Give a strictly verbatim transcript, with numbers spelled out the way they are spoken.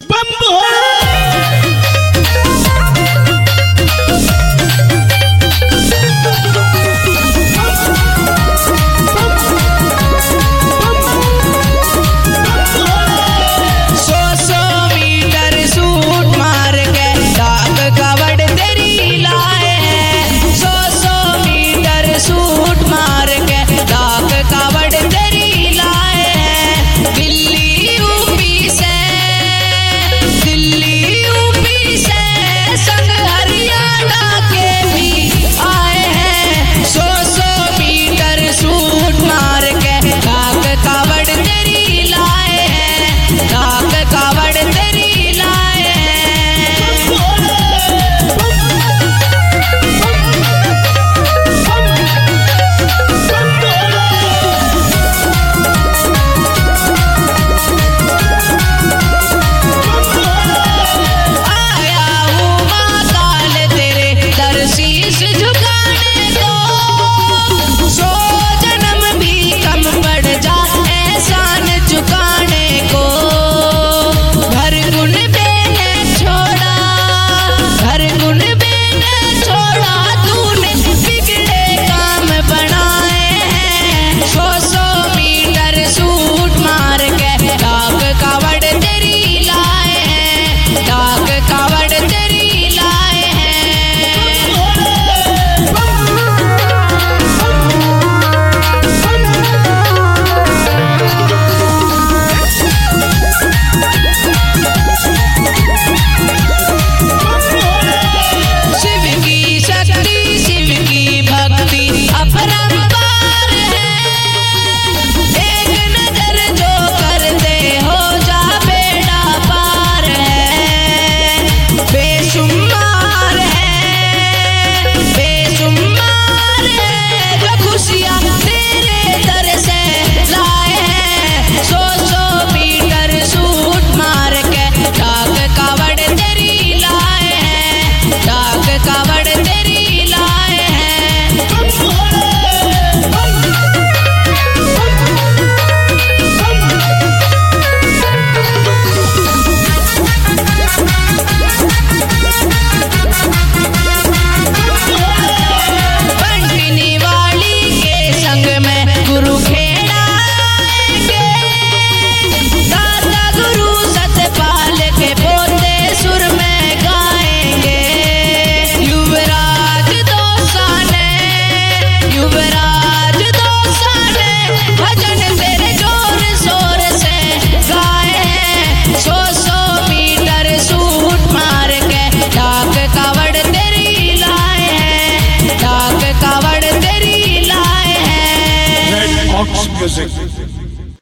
बम भोले। सौ सौ metre suit मार के डाक कवड़ तेरी लाए हैं। सौ सौ मीटर सूट मार के डाक कवड़ तेरी लाए हैं। दिल्ली यूपी से दिल्ली यूपी से संग हरियाणा के भी आए हैं। सौ सौ मीटर सूट मार के डाक कवड़ तेरी लाए हैं। डाक कवड़ तेरी लाए हैं। आया हूँ महाकाल तेरे दर शीश झुकाने को। सौ जन्म भी कम पड़ जाए एहसान चुकाने को। घर गुन बेने छोड़ा घर गुन बेने छोड़ा तूने बिगड़े काम बनाए हैं। सौ सौ मीटर सूट मार के डाक कवड़ तेरी लाए हैं। डाक कवड़ तेरी लाए हैं। शिव की शक्ति शिव की भक्ति अपरंपार है। एक नजर जो कर दे हो जा बेड़ा पार है। बेशुमार है बेशुमार है जो खुशियाँ तेरे दर से लाए हैं। सौ सौ मीटर सूट मार के डाक कवड़ तेरी लाए हैं। डाक कवड़ तेरी लाए हैं। पंडिनी वाली के संग में गुरु खेड़ा आएंगे। दादा गुरु सतपाल के पोते सुर में गाएंगे। युवराज दोसाने युवराज दोसाने भजन तेरे जोर शोर से गाए हैं। सौ सौ मीटर सूट मार के डाक कवड़ तेरी लाए हैं। डाक कवड़ तेरी लाए हैं। Red Ox Music.